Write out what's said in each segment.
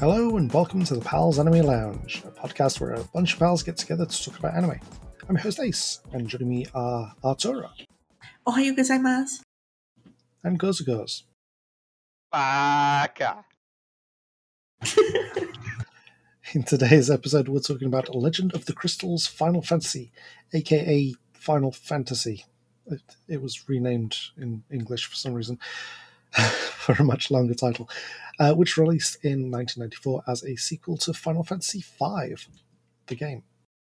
Hello and welcome to the Pals Anime Lounge, a podcast where a bunch of pals get together to talk about anime. I'm your host Ace, and joining me are Artura Ohayo gozaimasu. and Gozu. Baka. In today's episode, we're talking about Legend of the Crystals Final Fantasy, aka Final Fantasy. It was renamed in English for some reason for a much longer title, which released in 1994 as a sequel to Final Fantasy V, the game.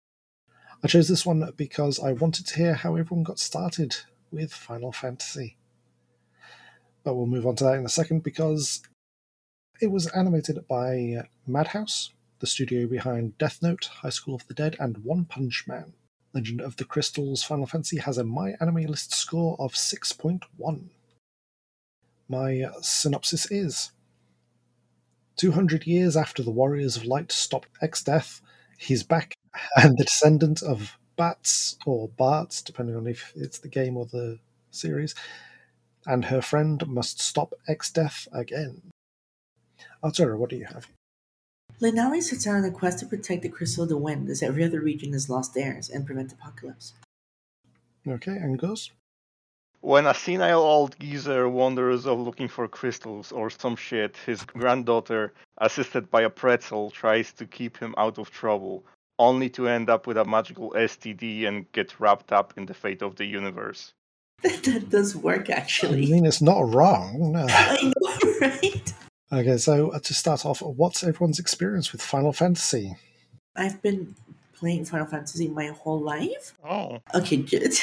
I chose this one because I wanted to hear how everyone got started with Final Fantasy. But we'll move on to that in a second because it was animated by Madhouse, the studio behind Death Note, High School of the Dead, and One Punch Man. Legend of the Crystals Final Fantasy has a MyAnimeList score of 6.1. My synopsis is: 200 years after the Warriors of Light stopped Exdeath, he's back, and the descendant of Bats, or Barts, depending on if it's the game or the series, and her friend must stop Exdeath again. Artura, what do you have? Lenali sets out on a quest to protect the Crystal of the Wind as every other region has lost theirs and prevent apocalypse. Okay, and goes? When a senile old geezer wanders off looking for crystals or some shit, his granddaughter, assisted by a pretzel, tries to keep him out of trouble, only to end up with a magical STD and get wrapped up in the fate of the universe. That does work, I actually. mean, it's not wrong. No. I know, right? Okay, so to start off, what's everyone's experience with Final Fantasy? I've been playing Final Fantasy my whole life. Oh. Okay,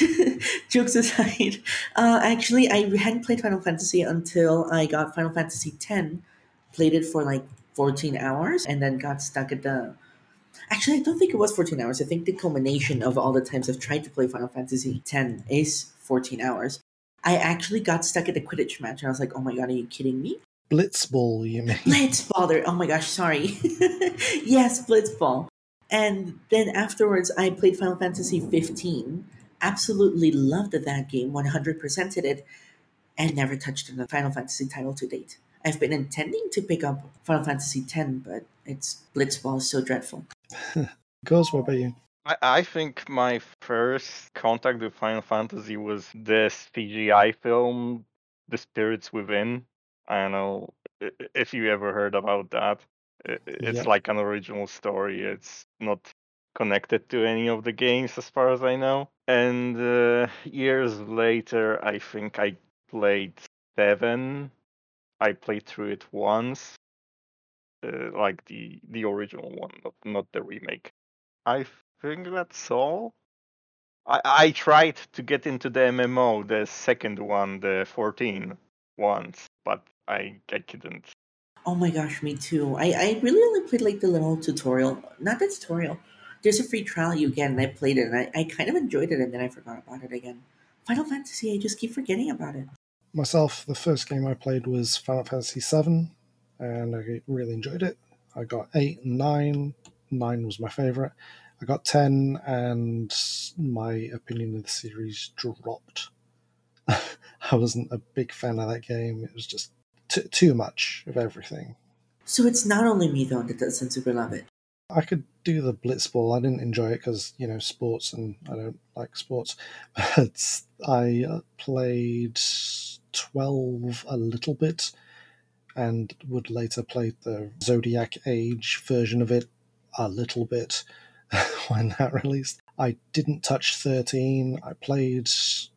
jokes aside. Actually, I hadn't played Final Fantasy until I got Final Fantasy X. Played it for like 14 hours and then got stuck at the... Actually, I don't think it was 14 hours. I think the culmination of all the times I've tried to play Final Fantasy X is 14 hours. I actually got stuck at the Quidditch match and I was like, oh my god, are you kidding me? Blitzball, you mean? Blitzball! Oh my gosh, sorry. Yes, Blitzball. And then afterwards, I played Final Fantasy 15. Absolutely loved that game, 100%ed it, and never touched a Final Fantasy title to date. I've been intending to pick up Final Fantasy X, but it's Blitzball is so dreadful. Goes, what about you? I think my first contact with Final Fantasy was this CGI film, The Spirits Within. I don't know if you ever heard about that. It's Yep. like an original story. It's not connected to any of the games as far as I know. And years later, I think I played 7. I played through it once, like the original one, not the remake. I think that's all. I tried to get into the MMO, the second one, the 14 once, but I couldn't. Oh my gosh, me too. I really only played like the little tutorial. Not the tutorial. There's a free trial you get, and I played it, and I kind of enjoyed it, and then I forgot about it again. Final Fantasy, I just keep forgetting about it. Myself, the first game I played was Final Fantasy VII, and I really enjoyed it. I got 8 and 9. 9 was my favourite. I got 10, and my opinion of the series dropped. I wasn't a big fan of that game. It was just too much of everything. So it's not only me though that doesn't super love it. I could do the Blitzball. I didn't enjoy it because, sports, and I don't like sports. But I played 12 a little bit and would later play the Zodiac Age version of it a little bit when that released. I didn't touch 13. I played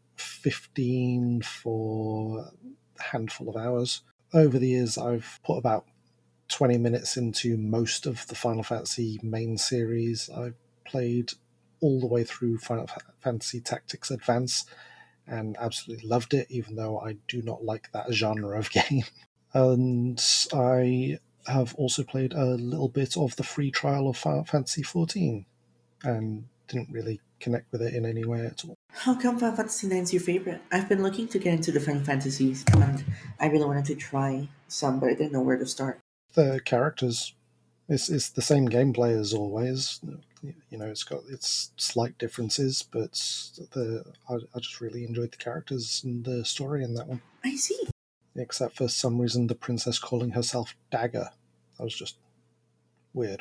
15 for a handful of hours. Over the years, I've put about 20 minutes into most of the Final Fantasy main series. I've played all the way through Final Fantasy Tactics Advance and absolutely loved it, even though I do not like that genre of game. And I have also played a little bit of the free trial of Final Fantasy XIV and didn't really connect with it in any way at all. How come Final Fantasy 9 is your favorite? I've been looking to get into the Final Fantasies, and I really wanted to try some, but I didn't know where to start. The characters, it's the same gameplay as always. It's got its slight differences, but I just really enjoyed the characters and the story in that one. I see. Except for some reason the princess calling herself Dagger. That was just Weird.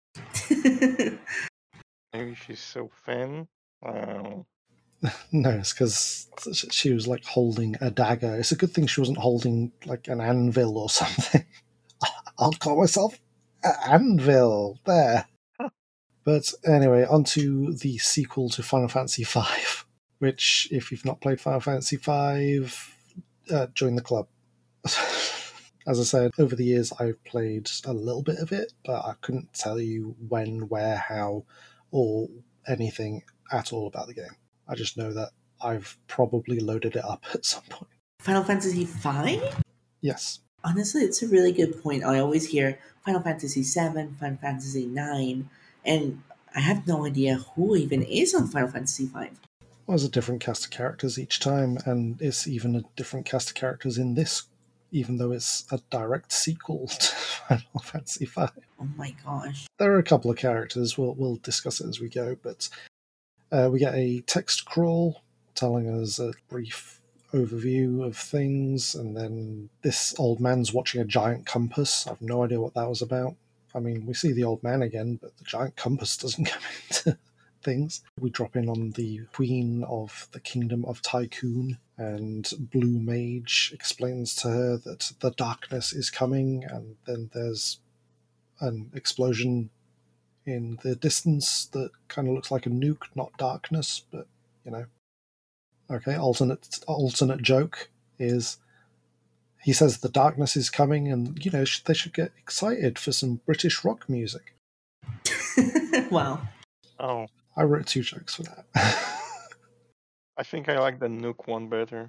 Maybe she's so thin. Wow. No, it's because she was like holding a dagger. It's a good thing she wasn't holding like an anvil or something. I'll call myself Anvil. There. Huh. But anyway, on to the sequel to Final Fantasy V, which, if you've not played Final Fantasy V, join the club. As I said, over the years I've played a little bit of it, but I couldn't tell you when, where, how, or anything at all about the game. I just know that I've probably loaded it up at some point. Final Fantasy V? Yes. Honestly, it's a really good point. I always hear Final Fantasy VII, Final Fantasy IX, and I have no idea who even is on Final Fantasy V. Well, there's a different cast of characters each time, and it's even a different cast of characters in this, even though it's a direct sequel to Final Fantasy V. Oh my gosh. There are a couple of characters, we'll discuss it as we go, but we get a text crawl telling us a brief overview of things, and then this old man's watching a giant compass. I've no idea what that was about. I mean, we see the old man again, but the giant compass doesn't come into things. We drop in on the queen of the kingdom of Tycoon, and Blue Mage explains to her that the darkness is coming, and then there's an explosion in the distance that kind of looks like a nuke, not darkness, but you know. Okay, alternate joke is he says the darkness is coming, and you know they should get excited for some British rock music. Wow. Oh, I wrote 2 jokes for that. I think I like the Nuke one better.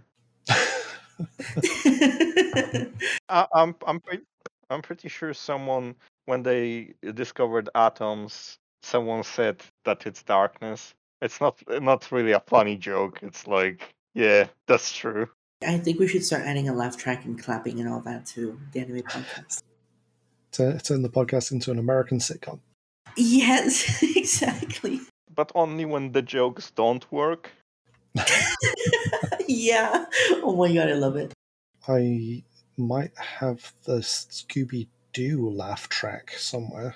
I'm pretty sure someone, when they discovered atoms, someone said that it's darkness. It's not really a funny joke. It's like, yeah, that's true. I think we should start adding a laugh track and clapping and all that to the anime podcast. To turn the podcast into an American sitcom. Yes, exactly. But only when the jokes don't work. Yeah. Oh my god, I love it. I might have the Scooby-Doo laugh track somewhere.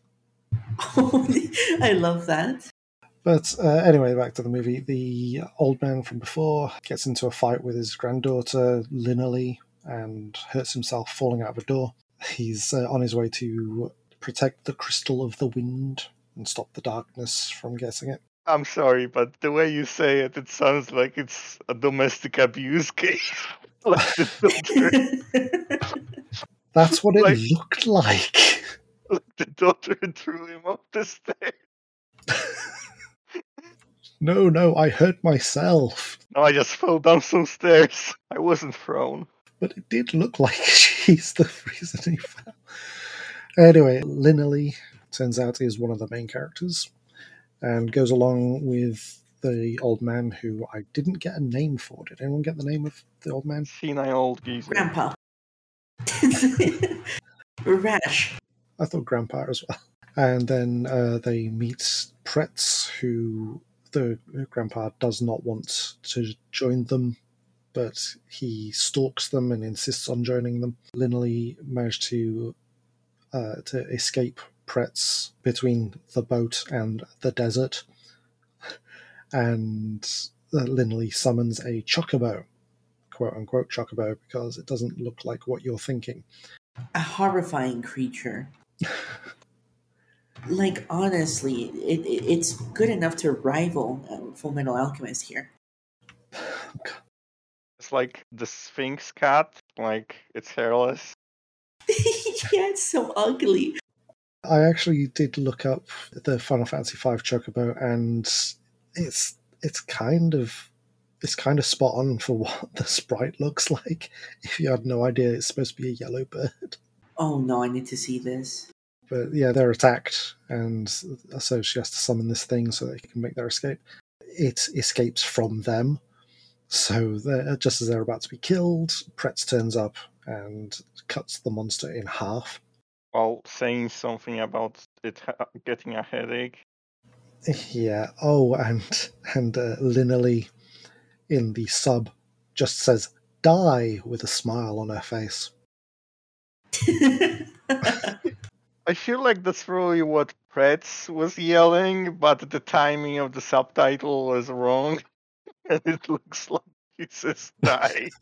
I love that. But anyway, back to the movie. The old man from before gets into a fight with his granddaughter, Linnelly, and hurts himself falling out of a door. He's on his way to protect the Crystal of the Wind and stop the darkness from getting it. I'm sorry, but the way you say it, it sounds like it's a domestic abuse case. Like the daughter, That's what it Like- looked like. like the daughter threw him up the stairs. No, I hurt myself. No, I just fell down some stairs. I wasn't thrown. But it did look like she's the reason he fell. Anyway, Linnelly turns out is one of the main characters and goes along with the old man who I didn't get a name for. Did anyone get the name of the old man? Senile old geezer. Grandpa. Rash. I thought Grandpa as well. And then they meet Pretz, who the Grandpa does not want to join them, but he stalks them and insists on joining them. Linnelly managed to escape Pretz between the boat and the desert, and Linnelly summons a chocobo, quote-unquote chocobo, because it doesn't look like what you're thinking. A horrifying creature. Like, honestly, it's good enough to rival Full Metal Alchemist here. It's like the Sphinx cat. Like, it's hairless. Yeah, it's so ugly. I actually did look up the Final Fantasy V chocobo, and it's kind of spot on for what the sprite looks like. If you had no idea it's supposed to be a yellow bird. Oh no, I need to see this. But yeah, they're attacked, and so she has to summon this thing so they can make their escape. It escapes from them, so just as they're about to be killed, Pretz turns up and cuts the monster in half. While saying something about it getting a headache. Yeah. Oh, and Linnelly in the sub just says "die" with a smile on her face. I feel like that's probably what Pretz was yelling, but the timing of the subtitle was wrong, and it looks like he says die.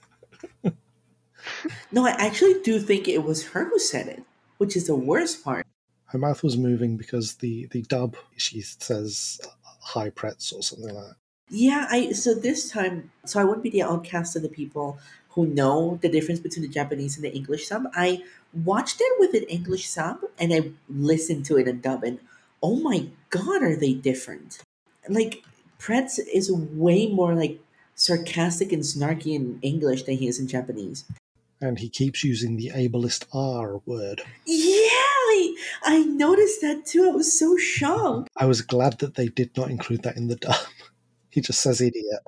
No, I actually do think it was her who said it, which is the worst part. Her mouth was moving because the dub, she says "Hi Pretz" or something like that. Yeah, so this time, so I wouldn't be the outcast of the people who know the difference between the Japanese and the English sub. I watched it with an English sub and I listened to it in dub, and oh my god, are they different? Like Pretz is way more like sarcastic and snarky in English than he is in Japanese. And he keeps using the ableist R word. Yeah, I noticed that too. I was so shocked. I was glad that they did not include that in the dub. He just says idiot.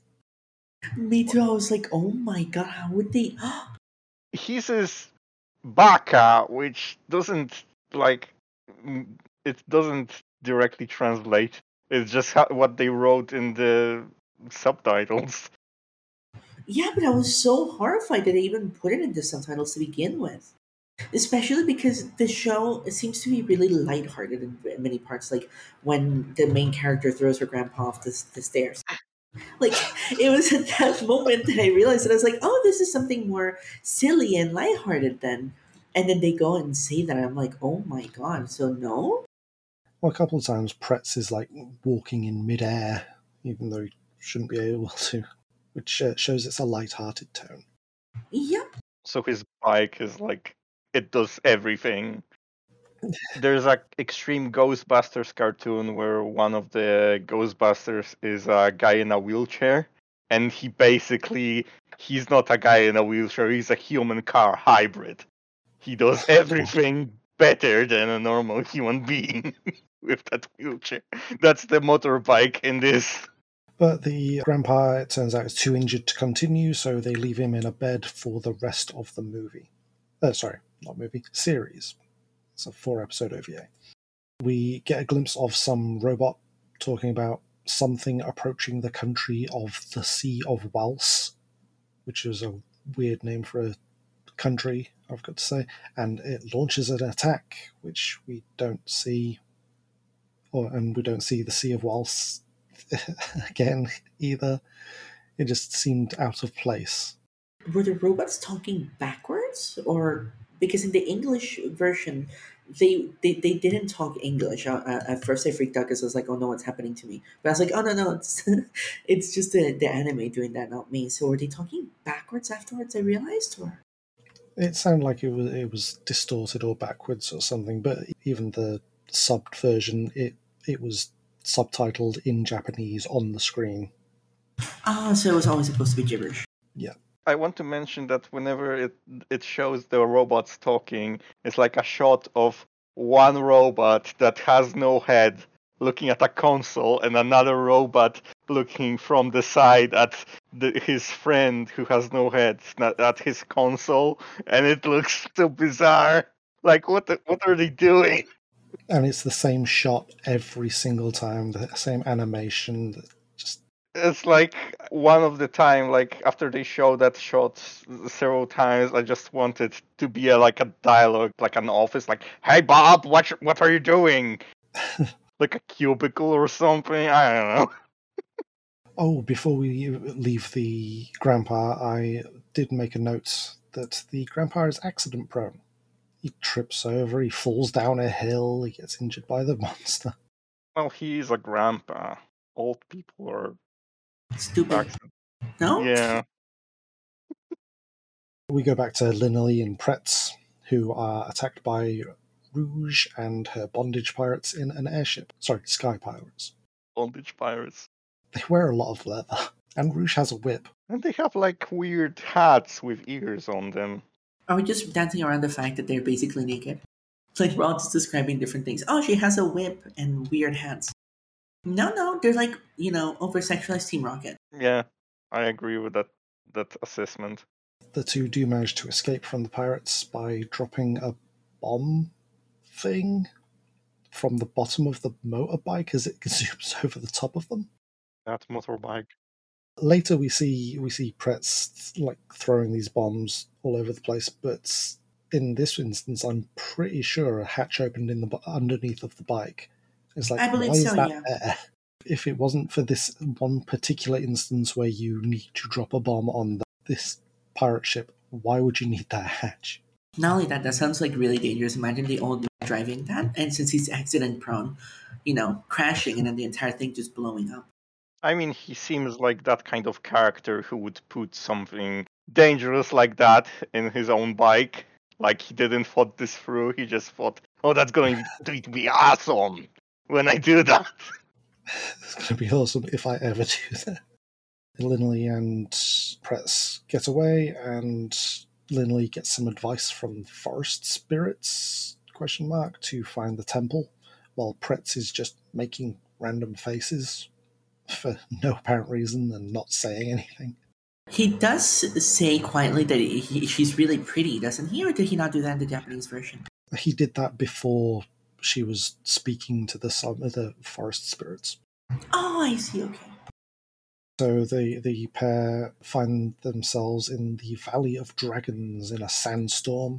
Me too. I was like, oh my god, how would they? He says baka, which doesn't like it doesn't directly translate. It's just what they wrote in the subtitles. Yeah, but I was so horrified that they even put it in the subtitles to begin with. Especially because the show it seems to be really lighthearted in many parts, like when the main character throws her grandpa off the stairs. Like it was at that moment that I realized that I was like, oh, this is something more silly and lighthearted then. And then they go and say that, and I'm like, oh my god, so no? Well, a couple of times Pretz is like walking in midair, even though he shouldn't be able to, which shows it's a light-hearted tone. Yep. So his bike is like it does everything. There's a Extreme Ghostbusters cartoon where one of the Ghostbusters is a guy in a wheelchair, and he's not a guy in a wheelchair, he's a human car hybrid. He does everything better than a normal human being with that wheelchair. That's the motorbike in this. But the grandpa, it turns out, is too injured to continue, so they leave him in a bed for the rest of the movie. Sorry, not movie, series. It's a 4-episode OVA. We get a glimpse of some robot talking about something approaching the country of the Sea of Wals, which is a weird name for a country, I've got to say, and it launches an attack, which we don't see, and we don't see the Sea of Wals again either. It just seemed out of place. Were the robots talking backwards, or because in the English version they didn't talk English? At first I freaked out because I was like, oh no, what's happening to me? But I was like, oh no, it's it's just the anime doing that, not me. So were they talking backwards afterwards? I realized, or It sounded like it was distorted or backwards or something, but even the subbed version, it was subtitled in Japanese on the screen. so it was always supposed to be gibberish. Yeah. I want to mention that whenever it shows the robots talking, it's like a shot of one robot that has no head looking at a console and another robot looking from the side at his friend who has no head at his console, and it looks so bizarre. Like what are they doing? And it's the same shot every single time, the same animation. Just It's like one of the time, like after they show that shot several times, I just wanted to be like a dialogue, like an office, like, "Hey Bob, what are you doing?" Like a cubicle or something. I don't know. Oh, before we leave the grandpa, I did make a note that the grandpa is accident prone. He trips over, he falls down a hill, he gets injured by the monster. Well, he's a grandpa. Old people are Stupid. accident. No. Yeah. We go back to Linley and Pretz, who are attacked by Rouge and her bondage pirates in an airship. Sorry, sky pirates. Bondage pirates. They wear a lot of leather, and Rouge has a whip. And they have like weird hats with ears on them. Are we just dancing around the fact that they're basically naked? Like we're all just describing different things. Oh, she has a whip and weird hats. No, they're like, over sexualized Team Rocket. Yeah, I agree with that assessment. The two do manage to escape from the pirates by dropping a bomb thing from the bottom of the motorbike as it zooms over the top of them. That motorbike. Later we see Pretz like throwing these bombs all over the place, but in this instance, I'm pretty sure a hatch opened in the underneath of the bike. It's like, I believe why is so, that yeah. there? If it wasn't for this one particular instance where you need to drop a bomb on this pirate ship, why would you need that hatch? Not only that, that sounds like really dangerous. Imagine the old man driving that, and since he's accident prone, crashing and then the entire thing just blowing up. I mean, he seems like that kind of character who would put something dangerous like that in his own bike. Like, he didn't thought this through. He just thought, oh, that's going to be awesome when I do that. It's going to be awesome if I ever do that. Linley and Pretz get away, and Linley gets some advice from forest spirits, to find the temple, while Pretz is just making random faces for no apparent reason and not saying anything. He does say quietly that she's really pretty, doesn't he? Or did he not do that in the Japanese version? He did that before she was speaking to the forest spirits. Oh, I see, okay. So the pair find themselves in the Valley of Dragons in a sandstorm,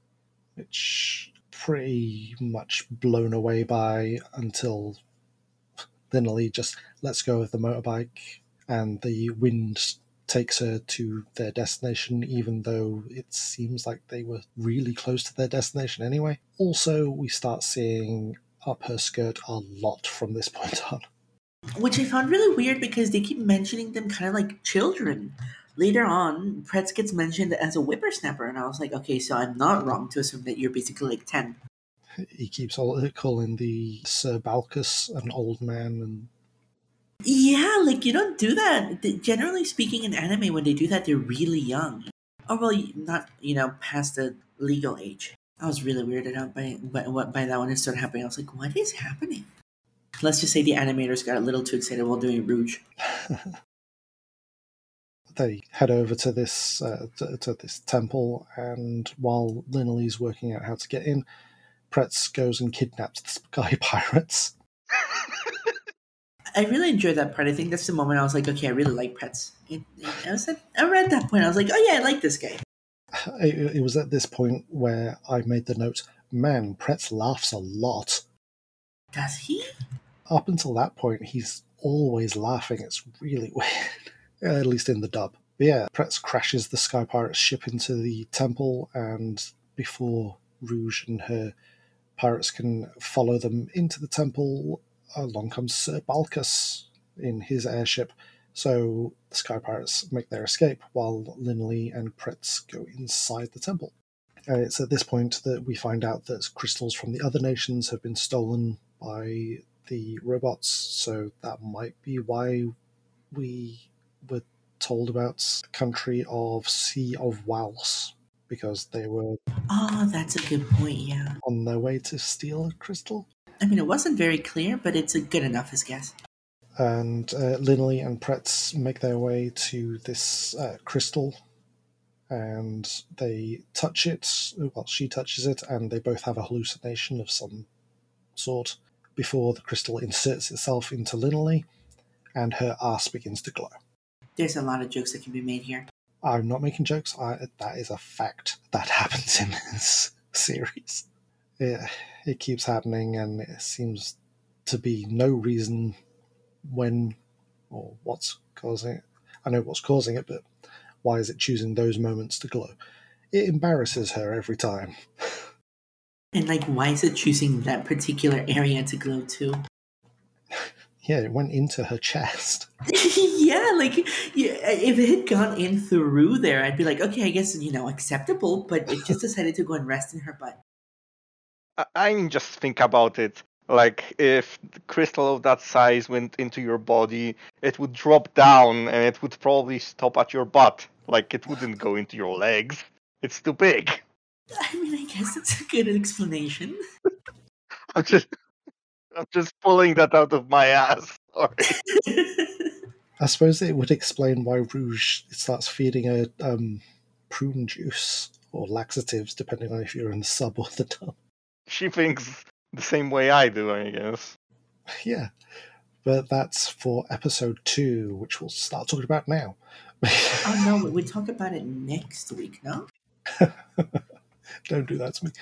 which pretty much blown away by until Linley just lets go of the motorbike and the wind takes her to their destination, even though it seems like they were really close to their destination anyway. Also, we start seeing up her skirt a lot from this point on. Which I found really weird because they keep mentioning them kind of like children. Later on, Pretz gets mentioned as a whippersnapper, and I was like, okay, so I'm not wrong to assume that you're basically like 10. He keeps calling the Sir Balkus an old man, and Yeah, like you don't do that. Generally speaking, in anime, when they do that, they're really young. Or well, not past the legal age. I was really weirded out by that when it started happening. I was like, what is happening? Let's just say the animators got a little too excited while doing Rouge. they head over to this temple, and while Linley's working out how to get in, Pretz goes and kidnaps the Sky Pirates. I really enjoyed that part. I think that's the moment I was like, okay, I really like Pretz. I was around that point, I was like, oh yeah, I like this guy. It was at this point where I made the note, man, Pretz laughs a lot. Does he? Up until that point, he's always laughing. It's really weird, at least in the dub. But yeah, Pretz crashes the Sky Pirates ship into the temple, and before Rouge and her pirates can follow them into the temple, along comes Sir Balkus in his airship. So the Sky Pirates make their escape while Linley and Pretz go inside the temple. It's at this point that we find out that crystals from the other nations have been stolen by the robots, so that might be why we were told about the country of Sea of Wals, because they were Oh, that's a good point, yeah. on their way to steal a crystal. I mean, it wasn't very clear, but it's a good enough as guess. And Linley and Pretz make their way to this crystal, and they touch it. Well, she touches it, and they both have a hallucination of some sort before the crystal inserts itself into Linley, and her ass begins to glow. There's a lot of jokes that can be made here. I'm not making jokes. That is a fact that happens in this series. It keeps happening, and it seems to be no reason when or what's causing it. I know what's causing it, but why is it choosing those moments to glow? It embarrasses her every time. And like, why is it choosing that particular area to glow too? Yeah, it went into her chest. Yeah, like if it had gone in through there, I'd be like, okay, I guess acceptable. But it just decided to go and rest in her butt. I mean, just think about it. Like, if the crystal of that size went into your body, it would drop down and it would probably stop at your butt. Like, it wouldn't go into your legs. It's too big. I mean, I guess it's a good explanation. I'm just pulling that out of my ass. Sorry. I suppose it would explain why Rouge starts feeding her prune juice or laxatives, depending on if you're in the sub or the dub. She thinks the same way I do, I guess. Yeah, but that's for episode 2, which we'll start talking about now. Oh no, we talk about it next week, no? Don't do that to me.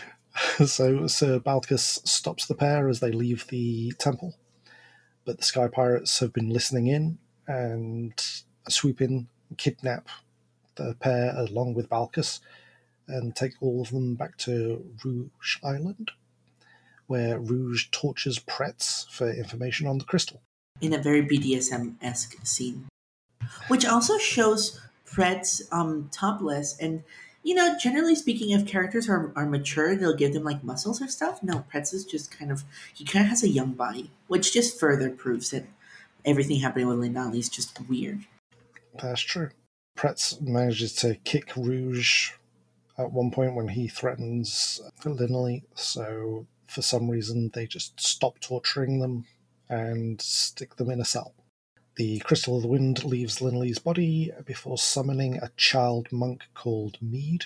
So Sir Balkus stops the pair as they leave the temple, but the Sky Pirates have been listening in and swoop in, kidnap the pair along with Balkus, and take all of them back to Rouge Island, where Rouge tortures Pretz for information on the crystal. In a very BDSM-esque scene, which also shows Pretz topless. And generally speaking, if characters are mature, they'll give them like muscles or stuff. No, Pretz is just he kind of has a young body, which just further proves that everything happening with Linali is just weird. That's true. Pretz manages to kick Rouge at one point when he threatens Linley, so for some reason they just stop torturing them and stick them in a cell. The Crystal of the Wind leaves Linley's body before summoning a child monk called Mead,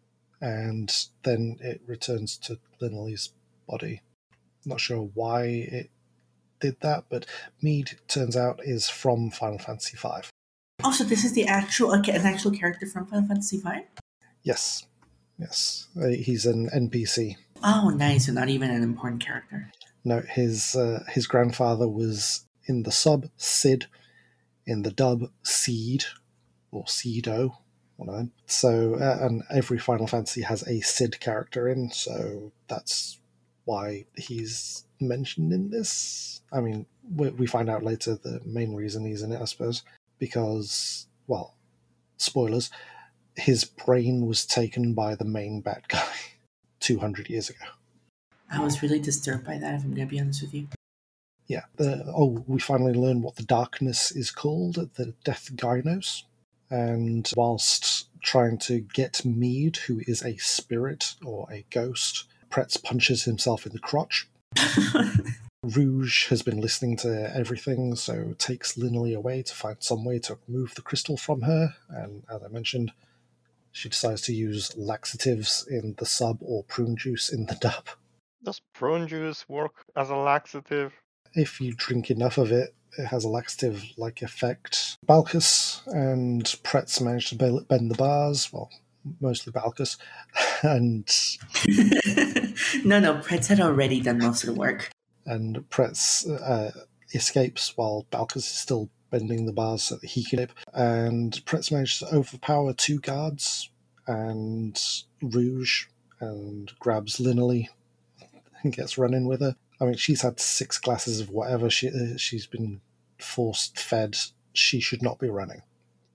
and then it returns to Linley's body. Not sure why it did that, but Mead, turns out, is from Final Fantasy V. Also, this is an actual character from Final Fantasy V? Yes. He's an NPC. Oh, nice. So not even an important character. No, his grandfather was in the sub Sid, in the dub Seed, or Seedo, one of them. So, and every Final Fantasy has a Sid character in, so that's why he's mentioned in this. I mean, we find out later the main reason he's in it, I suppose, because, well, spoilers, his brain was taken by the main bad guy 200 years ago. I was really disturbed by that, if I'm going to be honest with you. Yeah. We finally learn what the darkness is called, the Death Gynos. And whilst trying to get Mead, who is a spirit or a ghost, Pretz punches himself in the crotch. Rouge has been listening to everything, so takes Linley away to find some way to remove the crystal from her. And as I mentioned, she decides to use laxatives in the sub or prune juice in the dub. Does prune juice work as a laxative? If you drink enough of it, it has a laxative-like effect. Balkus and Pretz manage to bend the bars, well, mostly Balkus, and... No, Pretz had already done most of the work. And Pretz escapes while Balkus is still bending the bars so that he can escape. And Pretz manages to overpower two guards and Rouge, and grabs Linley and gets running with her. I mean, she's had 6 glasses of whatever she's been forced fed. She should not be running.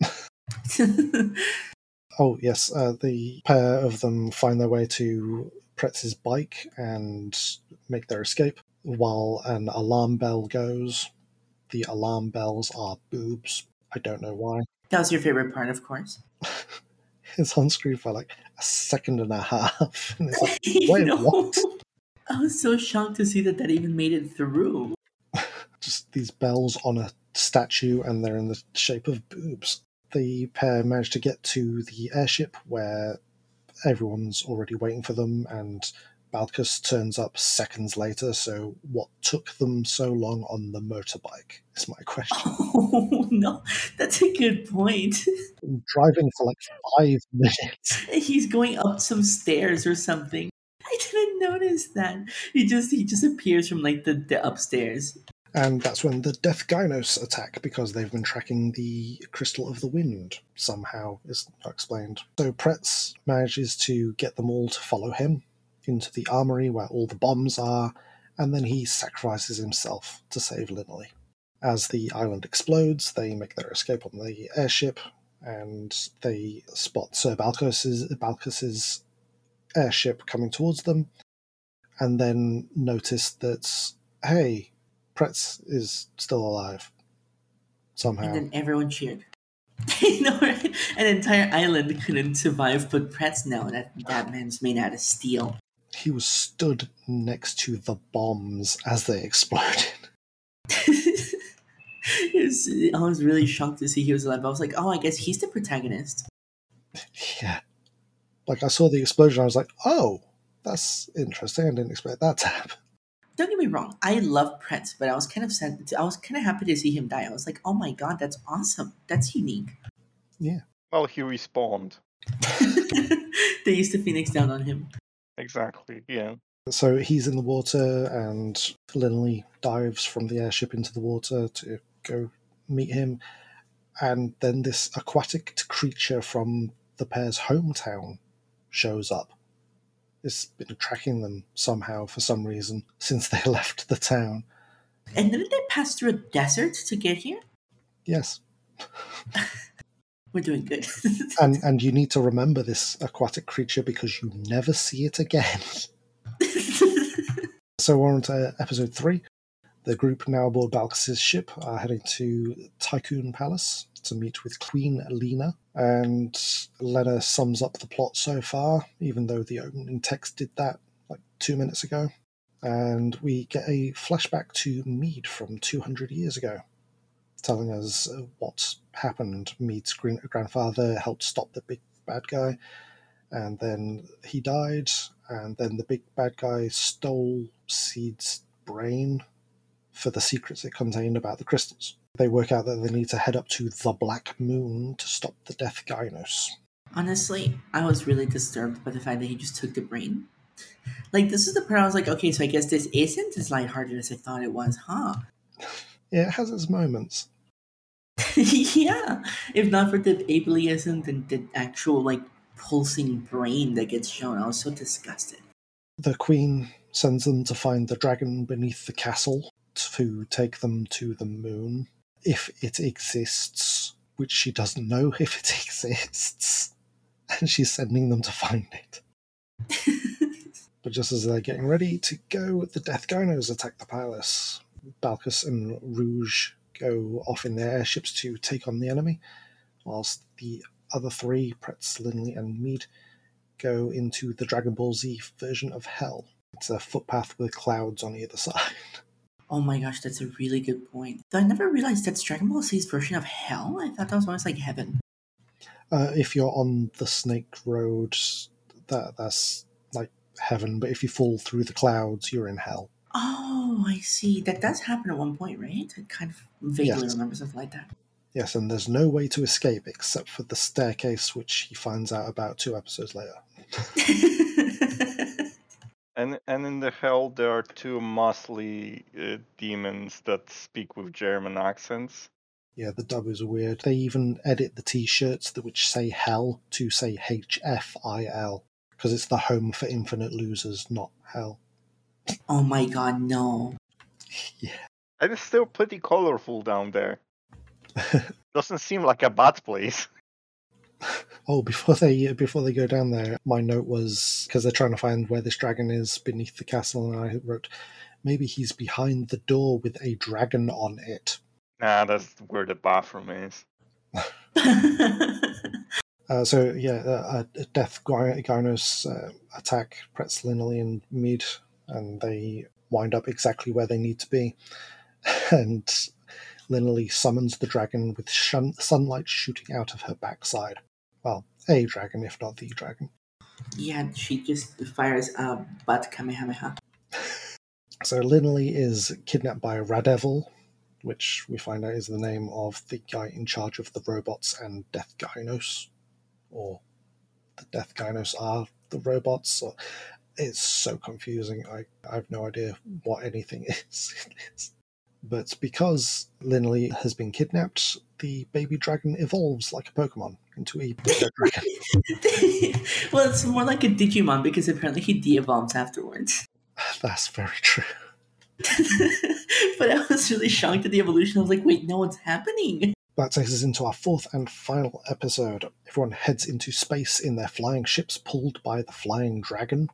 Oh, yes, the pair of them find their way to Pretz's bike and make their escape. While an alarm bell goes, the alarm bells are boobs. I don't know why. That was your favorite part, of course. It's on screen for like a second and a half. And it's like, wait, what? I was so shocked to see that even made it through. Just these bells on a statue, and they're in the shape of boobs. The pair manage to get to the airship where everyone's already waiting for them, and Balkus turns up seconds later, so what took them so long on the motorbike is my question. Oh, no, that's a good point. Driving for like 5 minutes. He's going up some stairs or something. I didn't notice that. He just appears from like the upstairs. And that's when the Death Gynos attack, because they've been tracking the Crystal of the Wind somehow, is not explained. So Pretz manages to get them all to follow him into the armory where all the bombs are, and then he sacrifices himself to save Linley. As the island explodes, they make their escape on the airship, and they spot Sir Balkus's airship coming towards them, and then notice that, hey, Pretz is still alive somehow. And then everyone cheered. You know, right? An entire island couldn't survive, but Pretz now that man's made out of steel. He was stood next to the bombs as they exploded. I was really shocked to see he was alive. I was like, oh, I guess he's the protagonist. Yeah. Like, I saw the explosion, I was like, oh, that's interesting. I didn't expect that to happen. Don't get me wrong, I love Pretz, but I was kind of sad. I was kind of happy to see him die. I was like, oh my god, that's awesome. That's unique. Yeah. Well, he respawned. They used to Phoenix down on him. Exactly, yeah. So he's in the water, and Linley dives from the airship into the water to go meet him. And then this aquatic creature from the pair's hometown shows up. It's been tracking them somehow for some reason since they left the town. And didn't they pass through a desert to get here? Yes. We're doing good. And you need to remember this aquatic creature because you never see it again. So we're on to episode 3. The group, now aboard Balkus's ship, are heading to Tycoon Palace to meet with Queen Lena. And Lena sums up the plot so far, even though the opening text did that like 2 minutes ago. And we get a flashback to Mead from 200 years ago, telling us what happened. Mead's grandfather helped stop the big bad guy, and then he died, and then the big bad guy stole Seed's brain for the secrets it contained about the crystals. They work out that they need to head up to the Black Moon to stop the Death Gynos. Honestly, I was really disturbed by the fact that he just took the brain. Like, this is the part I was like, okay, so I guess this isn't as lighthearted as I thought it was, huh? Yeah, it has its moments. Yeah. If not for the ableism and the actual, like, pulsing brain that gets shown, I was so disgusted. The Queen sends them to find the dragon beneath the castle to take them to the moon, if it exists, which she doesn't know if it exists, and she's sending them to find it. But just as they're getting ready to go, the Death Gynos attack the palace. Balkus and Rouge go off in their airships to take on the enemy, whilst the other 3, Pretz, Linley, and Mead, go into the Dragon Ball Z version of Hell. It's a footpath with clouds on either side. Oh my gosh, that's a really good point. Though I never realized that's Dragon Ball Z's version of hell. I thought that was always like heaven. If you're on the Snake Road, that's like heaven, but if you fall through the clouds, you're in hell. Oh, I see. That does happen at one point, right? I kind of vaguely Yes. remember something like that. Yes, and there's no way to escape except for the staircase, which he finds out about 2 episodes later. And in the hell there are 2 muscly demons that speak with German accents. Yeah, the dub is weird. They even edit the t-shirts which say hell to say HFIL, because it's the home for infinite losers, not hell. Oh my god, no. Yeah. And it's still pretty colorful down there. Doesn't seem like a bad place. Oh, before they go down there, my note was, because they're trying to find where this dragon is beneath the castle, and I wrote, maybe he's behind the door with a dragon on it. Nah, that's where the bathroom is. Death Gynos attack Pretz, Linley, and Mead, and they wind up exactly where they need to be. And Linley summons the dragon with sunlight shooting out of her backside. Well, a dragon, if not the dragon. Yeah, she just fires a butt Kamehameha. So Linley is kidnapped by Radevil, which we find out is the name of the guy in charge of the robots and Death Gynos. Or the Death Gynos are the robots. So it's so confusing. I have no idea what anything is. But because Linley has been kidnapped, the baby dragon evolves like a Pokemon into a bigger dragon. Well, it's more like a Digimon because apparently he de-evolves afterwards. That's very true. But I was really shocked at the evolution. I was like, wait, no, what's happening? That takes us into our 4th and final episode. Everyone heads into space in their flying ships pulled by the flying dragon.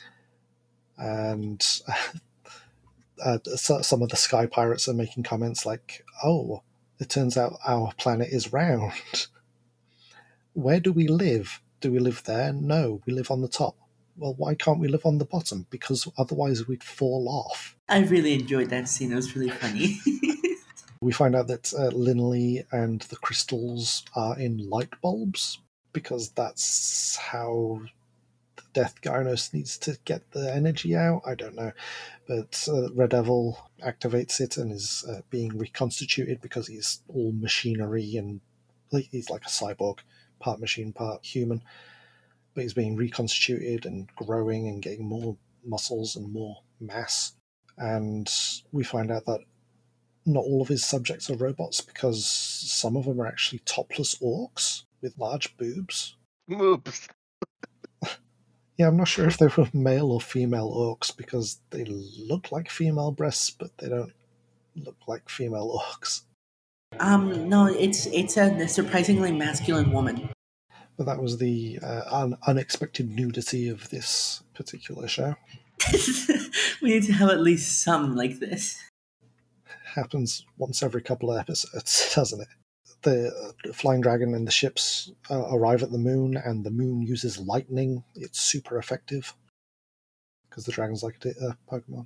And some of the sky pirates are making comments like, oh, it turns out our planet is round. Where do we live? Do we live there? No, we live on the top. Well, why can't we live on the bottom? Because otherwise we'd fall off. I really enjoyed that scene. It was really funny. We find out that Linley and the crystals are in light bulbs, because that's how the Death Gynos needs to get the energy out. I don't know. But Red Devil activates it and is being reconstituted because he's all machinery and he's like a cyborg, part machine, part human, but he's being reconstituted and growing and getting more muscles and more mass. And we find out that not all of his subjects are robots, because some of them are actually topless orcs with large boobs. Oops. Yeah, I'm not sure if they were male or female orcs, because they look like female breasts, but they don't look like female orcs. No, it's a surprisingly masculine woman. But that was the unexpected nudity of this particular show. We need to have at least some like this. Happens once every couple of episodes, doesn't it? The flying dragon and the ships arrive at the moon, and the moon uses lightning. It's super effective because the dragon's like a Pokemon.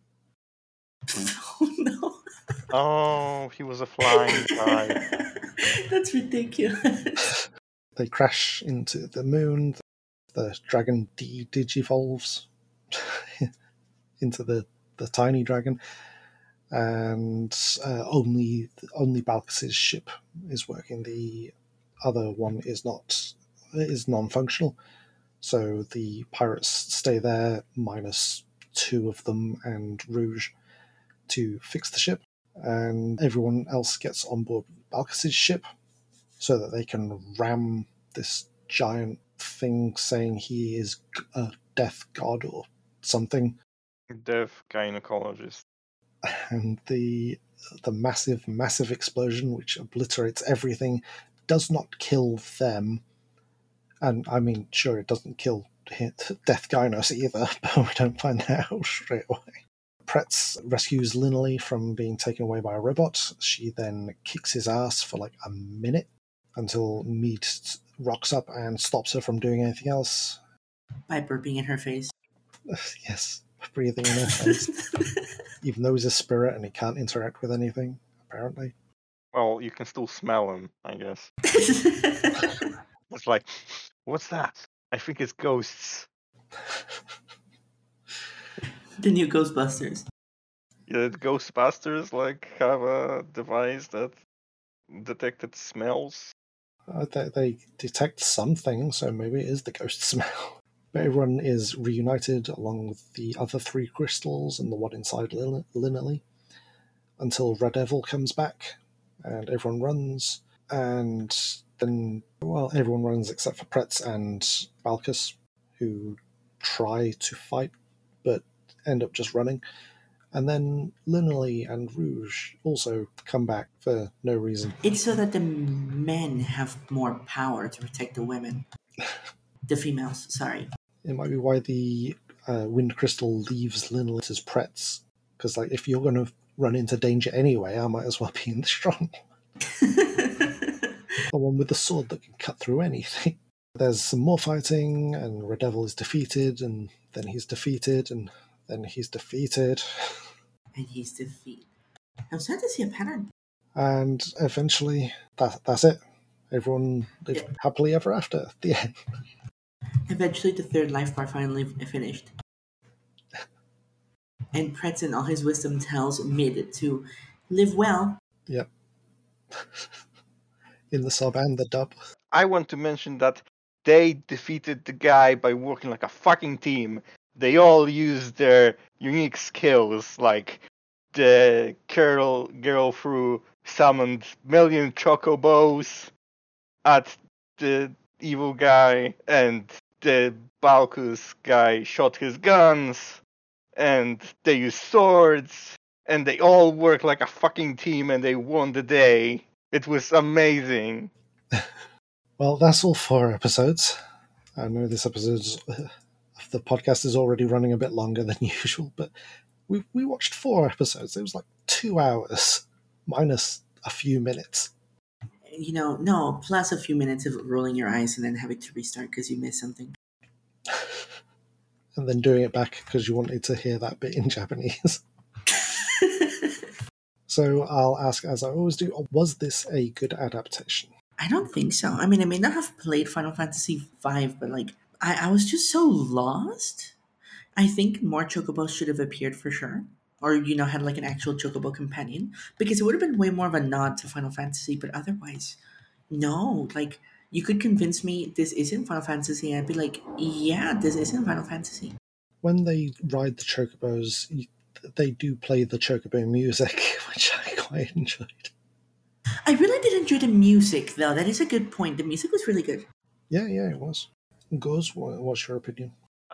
Oh no! Oh, he was a flying guy. That's ridiculous. They crash into the moon. The dragon digivolves into the tiny dragon, and only Balkus's ship is working. The other one is non-functional. So the pirates stay there, minus 2 of them and Rouge, to fix the ship, and everyone else gets on board Balkus's ship so that they can ram this giant thing saying he is a death god or something. Deaf gynecologist. And the massive explosion, which obliterates everything, does not kill them. And I mean, sure, it doesn't kill Death Gynos either, but we don't find that out straight away. Pretz rescues Linley from being taken away by a robot. She then kicks his ass for like a minute until Mead rocks up and stops her from doing anything else. By burping in her face. Yes, breathing in her face. Even though he's a spirit and he can't interact with anything, apparently. Well, you can still smell him, I guess. It's like, what's that? I think it's ghosts. The new Ghostbusters. Yeah, the Ghostbusters have a device that detected smells. They detect something, so maybe it is the ghost smell. But everyone is reunited along with the other 3 crystals and the one inside Linley until Red Devil comes back, and everyone runs. And then, well, everyone runs except for Pretz and Balkus, who try to fight but end up just running. And then Linley and Rouge also come back for no reason. It's so that the men have more power to protect the women. The females, sorry. It might be why the Wind Crystal leaves Linley as Pretz, because like, if you're going to run into danger anyway, I might as well be in the strong the one with the sword that can cut through anything. There's some more fighting, and Red Devil is defeated, and then he's defeated, and then he's defeated. And he's defeated. I'm starting to see a pattern. And eventually, that's it. Everyone lived happily ever after. The end. Eventually, the 3rd life bar finally finished. And Pretz in all his wisdom tells Mid to live well. Yep. In the sub and the dub. I want to mention that they defeated the guy by working like a fucking team. They all used their unique skills, like the girl threw summoned million chocobos at the evil guy, and the Balkus guy shot his guns, and they used swords, and they all worked like a fucking team, and they won the day. It was amazing. Well, that's all 4 episodes. I know this episode of the podcast is already running a bit longer than usual, but we watched 4 episodes. It was like 2 hours, minus a few minutes. No, plus a few minutes of rolling your eyes and then having to restart because you missed something. And then doing it back because you wanted to hear that bit in Japanese. So I'll ask, as I always do, was this a good adaptation? I don't think so. I mean, I may not have played Final Fantasy V, but like, I was just so lost. I think more chocobos should have appeared for sure. Or, had like an actual chocobo companion. Because it would have been way more of a nod to Final Fantasy, but otherwise, no. Like, You could convince me this isn't Final Fantasy, and I'd be like, yeah, this isn't Final Fantasy. When they ride the chocobos, they do play the chocobo music, which I quite enjoyed. I really did enjoy the music, though. That is a good point. The music was really good. Yeah, it was. Goes, what's your opinion?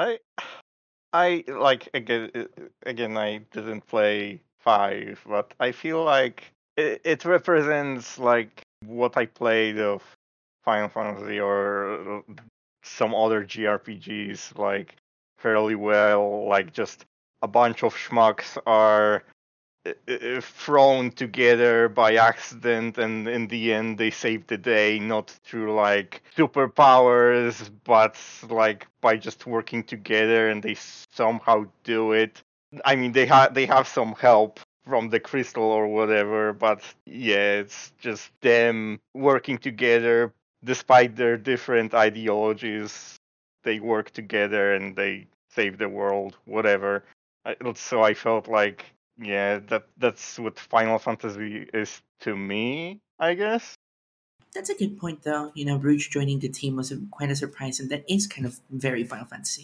I like again. I didn't play 5, but I feel like it represents like what I played of Final Fantasy or some other JRPGs like fairly well. Like just a bunch of schmucks are thrown together by accident, and in the end they save the day, not through like superpowers, but like by just working together, and they somehow do it. I mean, they have some help from the crystal or whatever, but yeah, it's just them working together despite their different ideologies. They work together and they save the world, whatever. So I felt like, yeah, that's what Final Fantasy is to me, I guess. That's a good point, though. Rouge joining the team was quite a surprise, and that is kind of very Final Fantasy.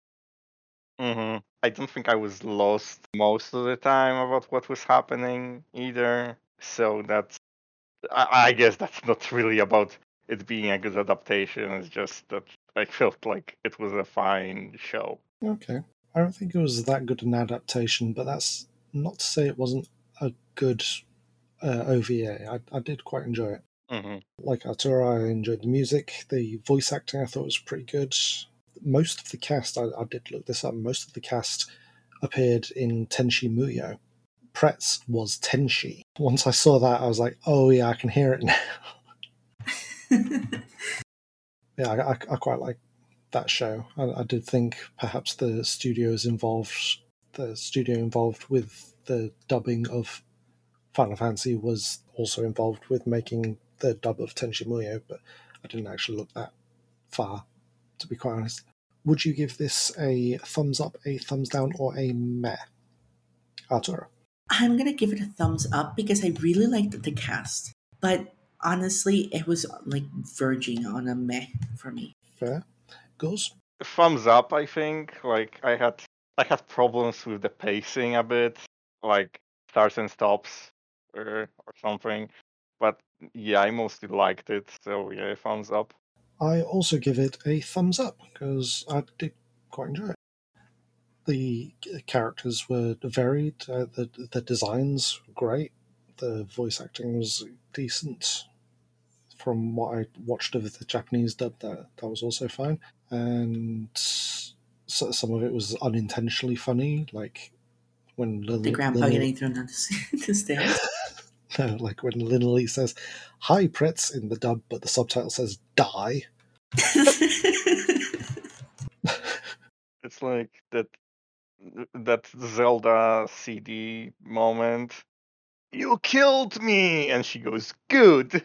I don't think I was lost most of the time about what was happening either. So I guess that's not really about it being a good adaptation. It's just that I felt like it was a fine show. Okay. I don't think it was that good an adaptation, but that's not to say it wasn't a good OVA. I did quite enjoy it. Like Artura, I enjoyed the music. The voice acting I thought was pretty good. Most of the cast, I did look this up, most of the cast appeared in Tenchi Muyo. Pretz was Tenchi. Once I saw that, I was like, oh yeah, I can hear it now. Yeah, I quite like that show. I did think perhaps the studio involved with the dubbing of Final Fantasy was also involved with making the dub of Tenchi Muyo, but I didn't actually look that far, to be quite honest. Would you give this a thumbs up, a thumbs down, or a meh? Arturo? I'm going to give it a thumbs up because I really liked the cast. But honestly, it was like verging on a meh for me. Fair. Goes? Thumbs up, I think. Like I had problems with the pacing a bit, like starts and stops or something. But yeah, I mostly liked it, so yeah, thumbs up. I also give it a thumbs up because I did quite enjoy it. The characters were varied, the designs were great, the voice acting was decent. From what I watched of the Japanese dub, that was also fine. And so, some of it was unintentionally funny, like when The grandpa getting thrown down the stairs. No, like when Lynley says "Hi, Pretz" in the dub, but the subtitle says "Die." It's like that Zelda CD moment. You killed me, and she goes, "Good."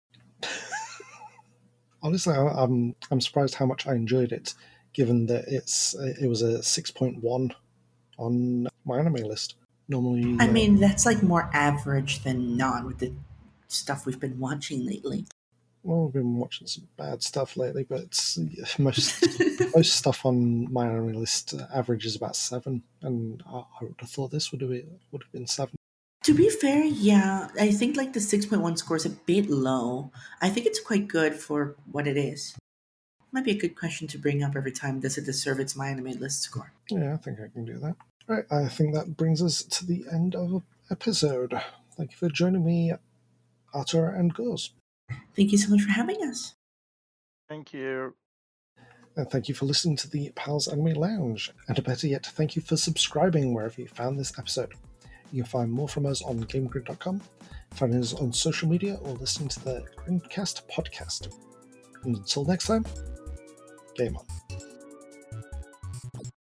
Honestly, I'm surprised how much I enjoyed it, given that it was a 6.1 on my anime list. Normally, I mean, that's like more average than not with the stuff we've been watching lately. well, we've been watching some bad stuff lately, but most stuff on my anime list averages about 7, and I would have thought this would have been 7. To be fair, yeah, I think like the 6.1 score is a bit low. I think it's quite good for what it is. Might be a good question to bring up every time. Does it deserve its My Anime List score? Yeah, I think I can do that. Right, I think that brings us to the end of the episode. Thank you for joining me, Artur and Goz. Thank you so much for having us. Thank you. And thank you for listening to the Pals Anime Lounge. And better yet, thank you for subscribing wherever you found this episode. You can find more from us on GameGrid.com, find us on social media, or listening to the Grindcast podcast. And until next time, game on.